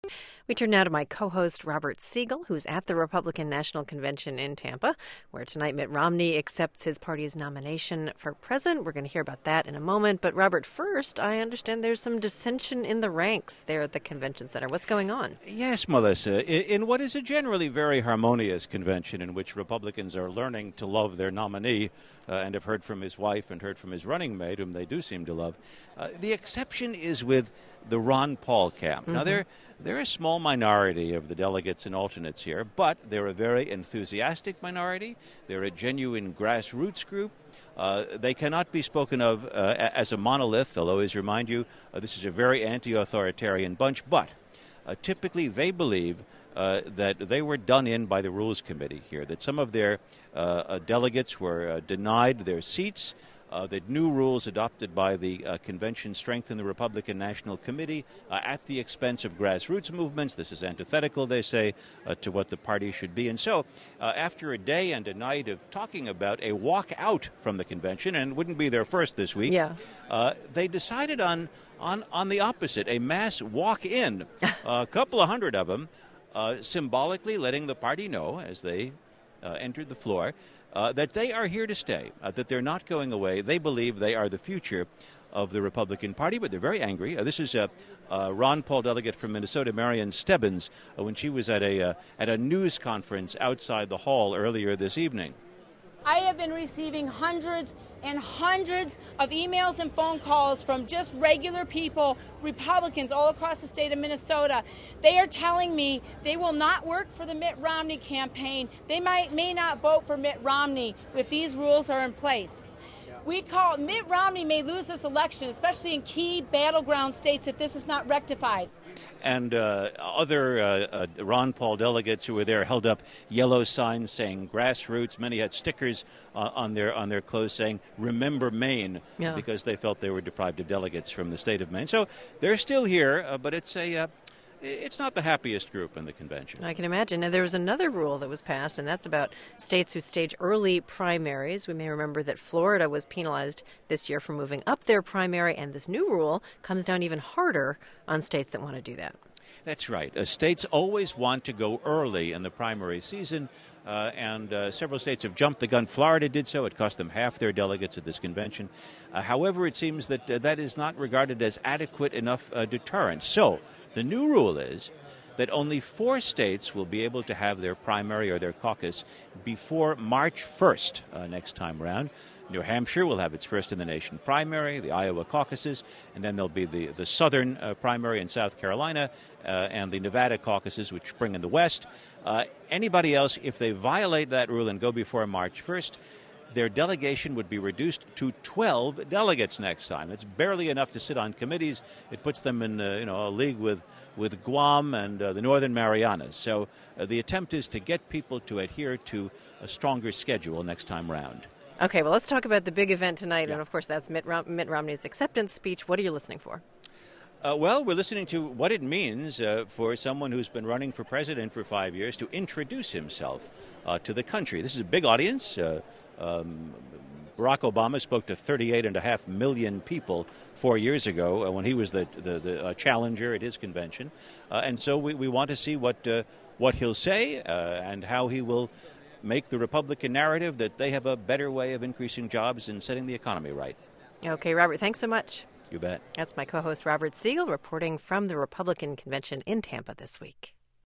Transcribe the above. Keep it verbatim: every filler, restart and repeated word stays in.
We turn now to my co-host, Robert Siegel, who's at the Republican National Convention in Tampa, where tonight Mitt Romney accepts his party's nomination for president. We're going to hear about that in a moment. But, Robert, first, I understand there's some dissension in the ranks there at the convention center. What's going on? Yes, Melissa. In what is a generally very harmonious convention in which Republicans are learning to love their nominee uh, and have heard from his wife and heard from his running mate, whom they do seem to love, uh, the exception is with the Ron Paul camp. Mm-hmm. Now, they're They're a small minority of the delegates and alternates here, but they're a very enthusiastic minority. They're a genuine grassroots group. Uh, they cannot be spoken of uh, as a monolith. I'll always remind you, uh, this is a very anti-authoritarian bunch, but uh, typically they believe uh, that they were done in by the Rules Committee here, that some of their uh, uh, delegates were uh, denied their seats. Uh, the new rules adopted by the uh, convention strengthen the Republican National Committee uh, at the expense of grassroots movements. This is antithetical, they say, uh, to what the party should be. And so, uh, after a day and a night of talking about a walk out from the convention, and it wouldn't be their first this week, yeah. uh, they decided on, on, on the opposite, a mass walk in. A couple of hundred of them, uh, symbolically letting the party know as they uh, entered the floor Uh, that they are here to stay, uh, that they're not going away. They believe they are the future of the Republican Party, but they're very angry. Uh, this is a uh, Ron Paul delegate from Minnesota, Marion Stebbins, uh, when she was at a uh, at a news conference outside the hall earlier this evening. I have been receiving hundreds and hundreds of emails and phone calls from just regular people, Republicans all across the state of Minnesota. They are telling me they will not work for the Mitt Romney campaign. They might may not vote for Mitt Romney if these rules are in place. We call Mitt Romney may lose this election, especially in key battleground states, if this is not rectified. And uh, other uh, uh, Ron Paul delegates who were there held up yellow signs saying grassroots. Many had stickers uh, on their on their clothes saying "Remember Maine," yeah. because they felt they were deprived of delegates from the state of Maine. So they're still here, uh, but it's a uh, it's not the happiest group in the convention. I can imagine. And there was another rule that was passed, and that's about states who stage early primaries. We may remember that Florida was penalized this year for moving up their primary, and this new rule comes down even harder on states that want to do that. That's right. Uh, states always want to go early in the primary season, uh, and uh, several states have jumped the gun. Florida did so. It cost them half their delegates at this convention. Uh, however, it seems that uh, that is not regarded as adequate enough uh, deterrent. So the new rule is that only four states will be able to have their primary or their caucus before March first uh, next time around. New Hampshire will have its first in the nation primary, the Iowa caucuses, and then there'll be the, the southern uh, primary in South Carolina uh, and the Nevada caucuses, which spring in the west. Uh, anybody else, if they violate that rule and go before March first, their delegation would be reduced to twelve delegates next time. That's barely enough to sit on committees. It puts them in uh, you know, a league with, with Guam and uh, the Northern Marianas. So uh, the attempt is to get people to adhere to a stronger schedule next time round. Okay, well, let's talk about the big event tonight. Yeah. And, of course, that's Mitt, Rom- Mitt Romney's acceptance speech. What are you listening for? Uh, well, we're listening to what it means uh, for someone who's been running for president for five years to introduce himself uh, to the country. This is a big audience. Uh, um, Barack Obama spoke to thirty-eight point five million people four years ago uh, when he was the, the, the uh, challenger at his convention. Uh, and so we, we want to see what, uh, what he'll say uh, and how he will make the Republican narrative that they have a better way of increasing jobs and setting the economy right. Okay, Robert, thanks so much. You bet. That's my co-host Robert Siegel reporting from the Republican Convention in Tampa this week.